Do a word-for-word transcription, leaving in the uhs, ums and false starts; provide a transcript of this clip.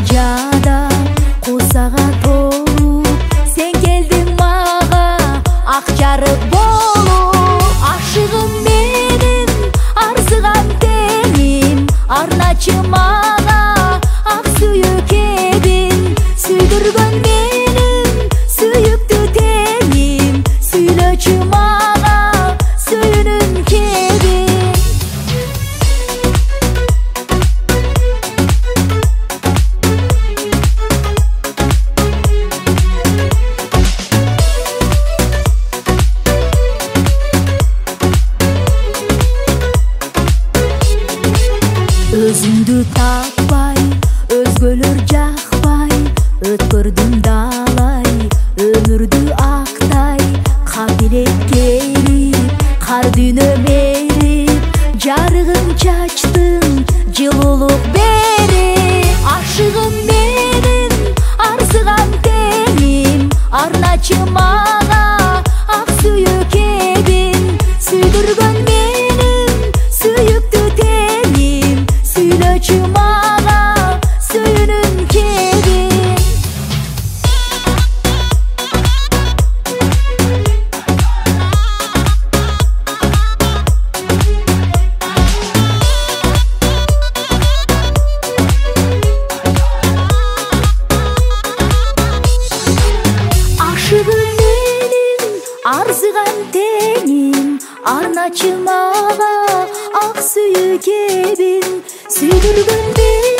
жада кусага толуп сен келдиң мага ак жарык болуп. Ашыгым менин арзыган теңим арначы мага ак сүйүк эдиң. Сүйдүргөн менин сүйүктүү теңим сүйлөчү мага сүйүнүм кебин. Өзүңдү таппай өзгөлөр жакпай өткөрдүм далай өмүрдү актай. Кабилекке эрип кар дүйнөм эрип жарыгын чачтың жылуулук берип. Ашыгым менин арзыган теңим арначы мага ак сүйүк эдиң. Сүйдүргөн менин сүйүктүү теңим сүйлөчү мага сүйүнүм кебин. Ашыгым менин арзыган теңим арначы мага ак сүйүк эбин. Сүйдүргөн